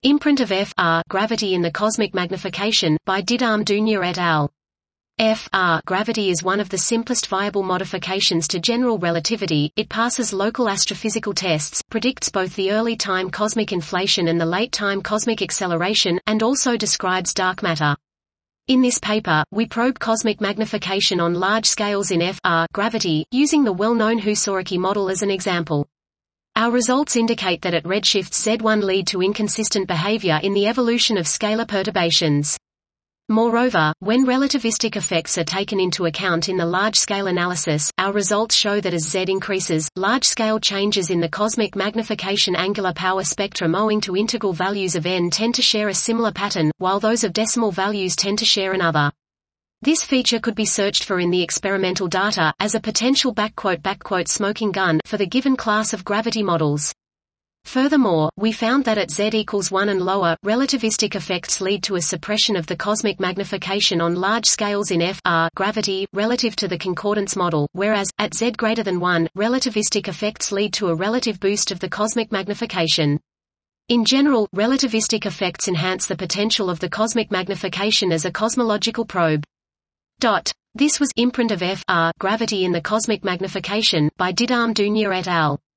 Imprint of F.R. Gravity in the Cosmic Magnification, by Didam Dunya et al. F.R. Gravity is one of the simplest viable modifications to general relativity. It passes local astrophysical tests, predicts both the early-time cosmic inflation and the late-time cosmic acceleration, and also describes dark matter. In this paper, we probe cosmic magnification on large scales in F.R. gravity, using the well-known Husariki model as an example. Our results indicate that at redshifts Z1 lead to inconsistent behavior in the evolution of scalar perturbations. Moreover, when relativistic effects are taken into account in the large-scale analysis, our results show that as Z increases, large-scale changes in the cosmic magnification angular power spectrum owing to integral values of n tend to share a similar pattern, while those of decimal values tend to share another. This feature could be searched for in the experimental data, as a potential "smoking gun" for the given class of gravity models. Furthermore, we found that at Z equals 1 and lower, relativistic effects lead to a suppression of the cosmic magnification on large scales in F.R. gravity, relative to the concordance model, whereas, at Z greater than 1, relativistic effects lead to a relative boost of the cosmic magnification. In general, relativistic effects enhance the potential of the cosmic magnification as a cosmological probe. This was Imprint of F.R. Gravity in the Cosmic Magnification, by Didam Dunya et al.